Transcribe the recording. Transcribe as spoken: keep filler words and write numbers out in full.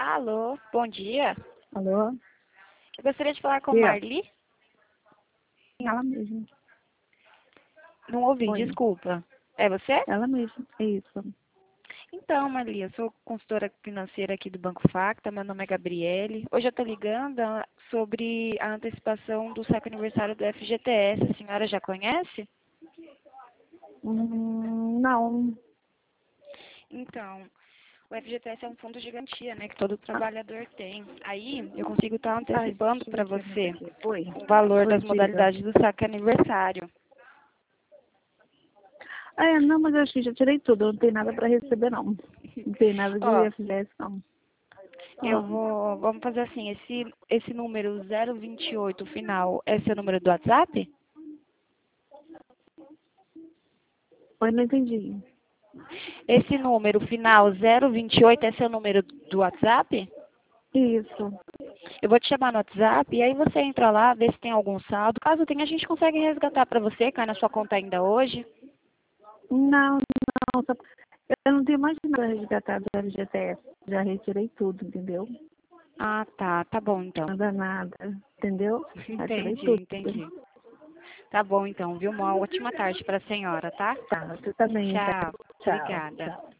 Alô, bom dia. Alô? Eu gostaria de falar com Eu. Marli. Ela mesma. Não ouvi, Oi. desculpa. É você? Ela mesma. É isso. Então, Marli, eu sou consultora financeira aqui do Banco Facta, meu nome é Gabriele. Hoje eu estou ligando ah, sobre a antecipação do sétimo aniversário do F G T S. A senhora já conhece? Hum, não. Então, o F G T S é um fundo de garantia, né, que todo trabalhador tem. Aí, eu consigo estar Ai, antecipando deixa eu para ver aqui, você aqui. Oi. o valor Oi, das diga. modalidades do sétimo aniversário. Ah, é, não, mas eu acho que já tirei tudo. Eu não tenho nada para receber, não. Não tem nada de Ó, F G S, não. eu Ah, vou, vamos fazer assim, esse, esse número zero vinte e oito final é seu número do WhatsApp? eu não entendi. Esse número final zero vinte e oito é seu número do WhatsApp? Isso. Eu vou te chamar no WhatsApp e aí você entra lá, vê se tem algum saldo. Caso tenha, a gente consegue resgatar para você, cai na sua conta ainda hoje. Não, não. Só... Eu não tenho mais nada resgatado do F G T S. Já retirei tudo, entendeu? Ah, tá, tá bom então. Nada, nada. Entendeu? Já tirei Entendi, tudo. entendi. Tá bom então, viu? Uma ótima tarde para a senhora, tá? Tá, você também, tá? Tchau. Tchau, Obrigada. tchau.